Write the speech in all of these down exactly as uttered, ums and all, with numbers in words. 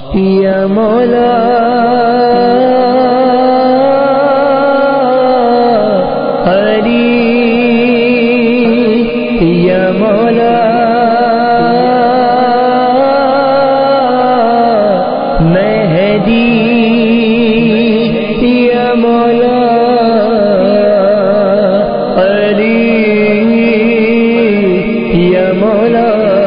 یا مولا علی یا مولا مہدی یا مولا علی یا مولا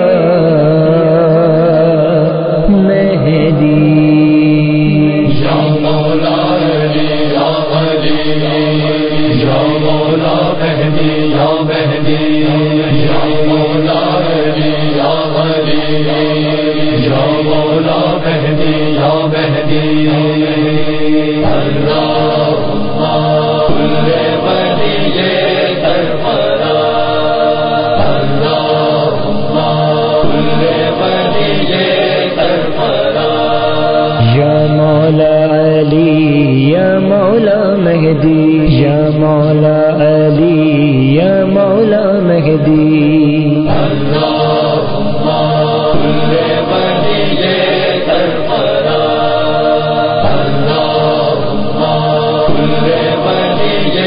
مہدی یا مولا علی یا مولا مہدی اللہم کل ولی سرفراز اللہم کل ولی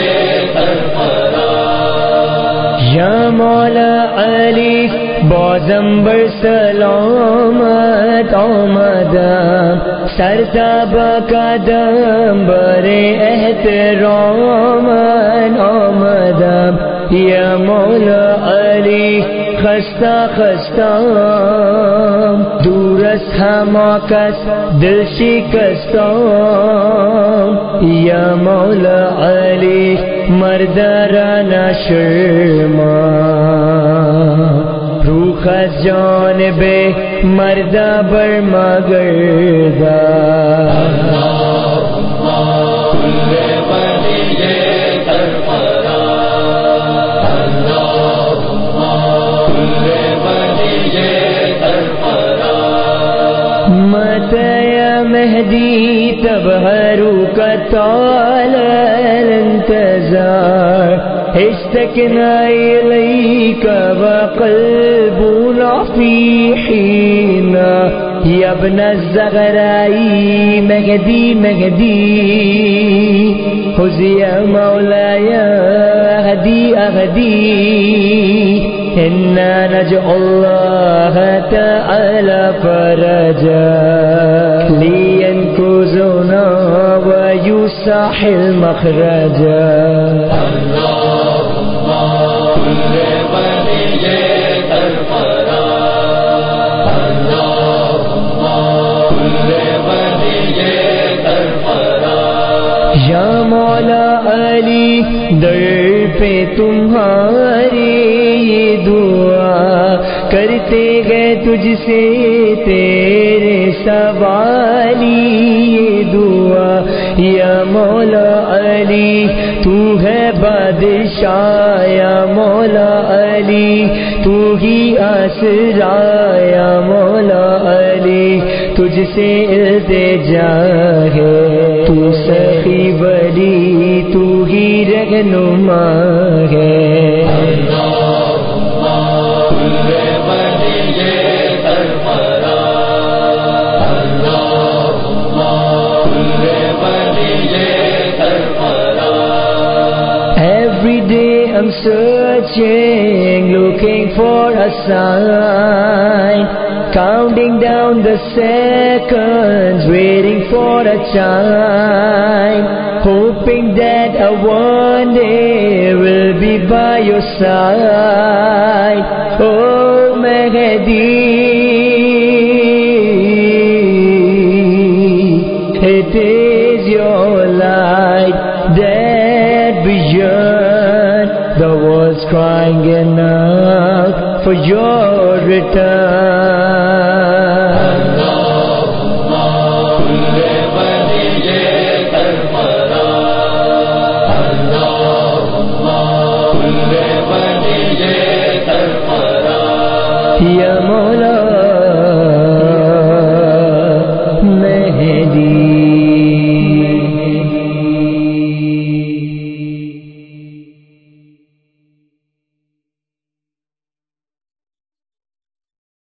سرفراز یا مولا علی بازمبر سلامت آمدم سرتاب قدم برے احترام آمدم یا مولا علی خستہ خستام دور از ہما کس دل شکستام یا مولا علی مردرانہ شرمام روح از جانب مردہ برما گردہ اللہم کل ولی سرفراز اللہم کل ولی سرفراز متى یا مہدی تبہرو کا طال الانتظار اشتقنا إليك وقلبنا في حينا يا ابن الزغراء مهدي مهدي خذ يا مولاي أهدي أهدي إنا نجعل الله تعالى فرجا لينقذنا ويسهل مخرجا یا مولا علی در پہ تمہاری یہ دعا کرتے گئے تجھ سے تیرے سوالی یہ دعا یا مولا علی تو ہے بادشاہ یا مولا علی تو ہی آسرا یا مولا علی تجھ سے التجا ہے تو سخی ولی تو ہی رہنما ہے اللہم کل ولی سرفراز اللہم کل ولی سرفراز Every day I'm searching, looking for a sign, counting down the seconds, waiting for a chime, hoping that a one day will be by your side. Oh Mahdi, it is your light that beyond the world's crying enough for your return.